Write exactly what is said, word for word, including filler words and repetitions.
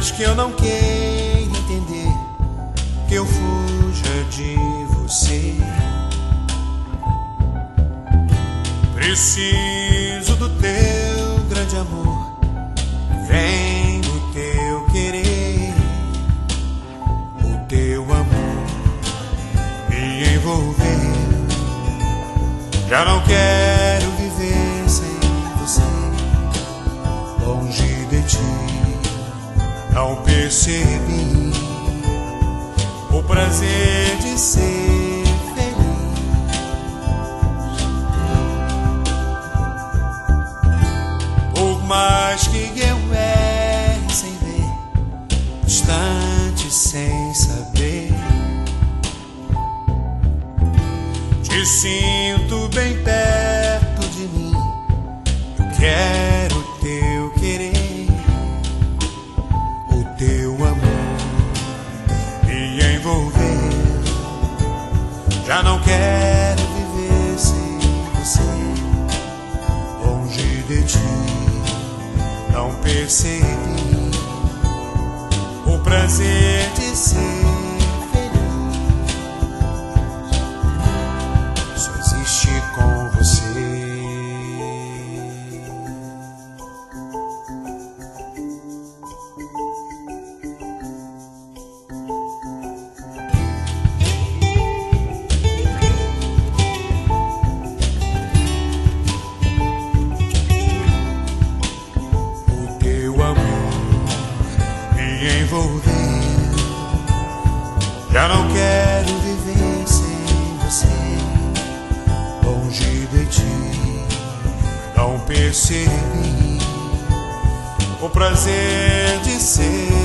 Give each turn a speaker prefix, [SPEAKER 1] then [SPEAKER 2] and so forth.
[SPEAKER 1] mais que eu não queira entender que eu fuja de você, preciso do teu grande amor, vem do teu querer, o teu amor me envolveu. Já não quero viver sem você, longe de ti. Não percebi o prazer de ser feliz. Por mais que eu erre sem ver, distante sem saber, te sinto bem perto de mim. Eu quero o teu querer, o teu amor me envolver. Já não quero viver sem você, longe de ti. Não percebi o prazer de ser com você. O teu amor me envolveu. Já não quero viver sem você, longe de ti. Não percebi o prazer de ser